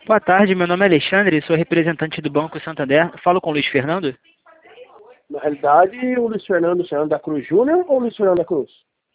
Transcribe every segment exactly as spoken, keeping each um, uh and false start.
Boa tarde, meu nome é Alexandre, sou representante do Banco Santander. Falo com o Luiz Fernando? Na realidade, o Luiz Fernando Fernando da Cruz Júnior ou o Luiz Fernando da Cruz?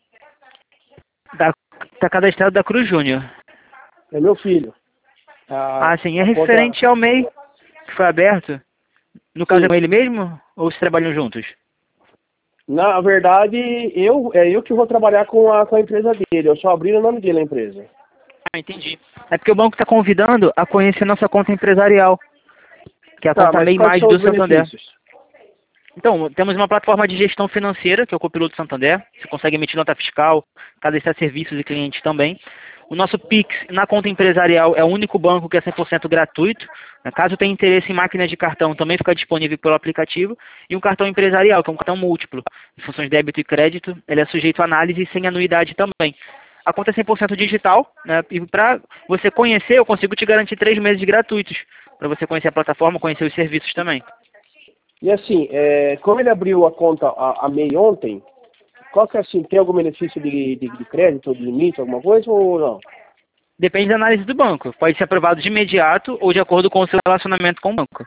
Está cadastrado da Cruz Júnior. É meu filho. A, Ah, sim. É a referente conta... ao M E I que foi aberto? No caso, Sim. é com ele mesmo? Ou se trabalham juntos? Na verdade, eu, é eu que vou trabalhar com a, com a empresa dele. Eu só abri o nome dele, a empresa. Ah, entendi. É porque o banco está convidando a conhecer nossa conta empresarial, que é a Tá, conta mas M E I quais Mais são do os Santander. benefícios? Então, temos uma plataforma de gestão financeira, que é o Copiloto Santander. Você consegue emitir nota fiscal, cadastrar serviços e clientes também. O nosso Pix na conta empresarial é o único banco que é cem por cento gratuito. Caso tenha interesse em máquinas de cartão, também fica disponível pelo aplicativo. E um cartão empresarial, que é um cartão múltiplo, em funções de débito e crédito. Ele é sujeito a análise e sem anuidade também. A conta é cem por cento digital, né? E para você conhecer, eu consigo te garantir três meses gratuitos, para você conhecer a plataforma, conhecer os serviços também. E assim, é, como ele abriu a conta a, a M E I ontem, qual que é assim, tem algum benefício de, de, de crédito, de limite, alguma coisa ou não? Depende da análise do banco. Pode ser aprovado de imediato ou de acordo com o seu relacionamento com o banco.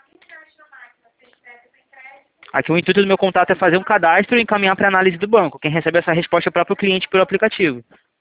Aqui o intuito do meu contato é fazer um cadastro e encaminhar para a análise do banco. Quem recebe essa resposta é o próprio cliente pelo aplicativo.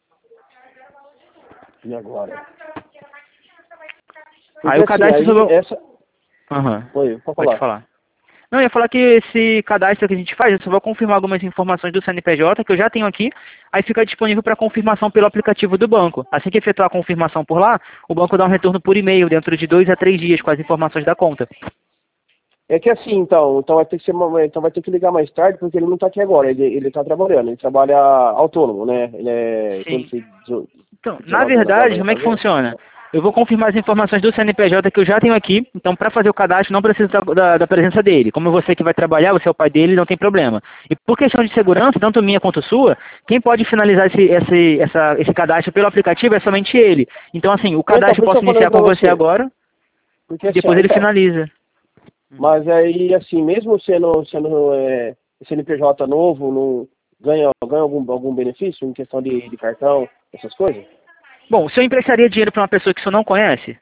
E agora? Porque, Aí o assim, cadastro... aí sobre- essa... Aham. Oi, pode Pode falar. falar. Não, eu ia falar que esse cadastro que a gente faz, eu só vou confirmar algumas informações do C N P J que eu já tenho aqui, aí fica disponível para confirmação pelo aplicativo do banco. Assim que efetuar a confirmação por lá, o banco dá um retorno por e-mail dentro de dois a três dias com as informações da conta. É que assim, então, então vai ter que ser, uma- então vai ter que ligar mais tarde, porque ele não está aqui agora, ele, ele tá trabalhando, ele trabalha autônomo, né? Ele é, então ele Sim. fez dezo- Então, na dezenove anos agora, verdade, vai como é que fazer? funciona? Eu vou confirmar as informações do C N P J que eu já tenho aqui, então para fazer o cadastro não precisa da, da- da presença dele. Como você que vai trabalhar, você é o pai dele, não tem problema. E por questão de segurança, tanto minha quanto sua, quem pode finalizar esse, esse, essa, esse cadastro pelo aplicativo é somente ele. Então, assim, o Então, cadastro eu por isso posso eu falei iniciar pra com você você, agora porque e assim, ó, depois ele então, finaliza. mas aí, assim, mesmo sendo, sendo é, C N P J novo, não ganha, ganha algum, algum benefício em questão de, de cartão, essas coisas? Bom, se eu emprestaria dinheiro para uma pessoa que você não conhece,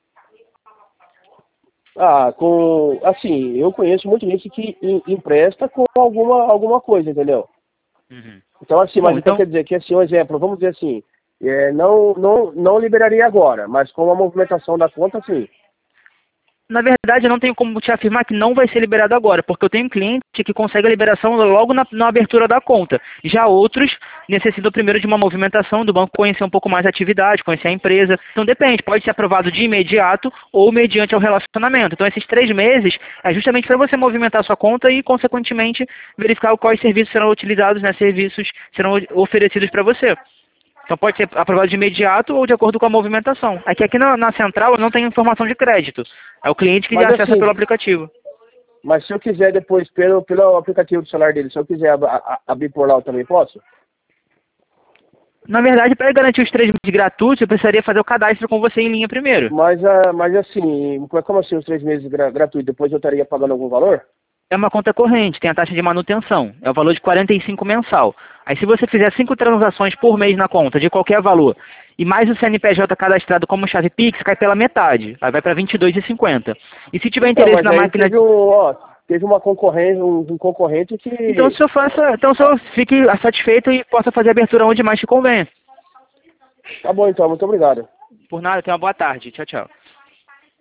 Ah, com, assim, eu conheço muito gente que em- empresta com alguma, alguma coisa, entendeu? Uhum. Então, assim, Bom, mas então então, quer dizer que, assim, um exemplo, vamos dizer assim, é, não, não, não liberaria agora, mas com a movimentação da conta, sim. na verdade, eu não tenho como te afirmar que não vai ser liberado agora, porque eu tenho um cliente que consegue a liberação logo na, na abertura da conta. Já outros necessitam primeiro de uma movimentação do banco, conhecer um pouco mais a atividade, conhecer a empresa. Então depende, pode ser aprovado de imediato ou mediante ao relacionamento. Então esses três meses é justamente para você movimentar a sua conta e, consequentemente, verificar quais serviços serão utilizados, né, serviços serão oferecidos para você. Então pode ser aprovado de imediato ou de acordo com a movimentação. Aqui, aqui na, na central não tem informação de crédito. É o cliente que Mas acessa assim, pelo aplicativo. mas se eu quiser depois, pelo, pelo aplicativo do celular dele, se eu quiser ab- a- abrir por lá, eu também posso? Na verdade, para garantir os três meses gratuitos, eu precisaria fazer o cadastro com você em linha primeiro. Mas, ah, mas assim, como assim os três meses gra gratuitos, depois eu estaria pagando algum valor? É uma conta corrente, tem a taxa de manutenção. É o valor de quarenta e cinco mensal. Aí se você fizer cinco transações por mês na conta, de qualquer valor, e mais o C N P J cadastrado como chave Pix, cai pela metade. Aí vai para vinte e dois reais e cinquenta centavos. E se tiver Então, interesse mas na aí máquina... teve um, ó, teve uma concorrente, um, um concorrente Então, que... se eu faça, então, se eu fique satisfeito e possa fazer a abertura onde mais te convém. Tá bom então, muito obrigado. Por nada, tenha uma boa tarde. Tchau, tchau.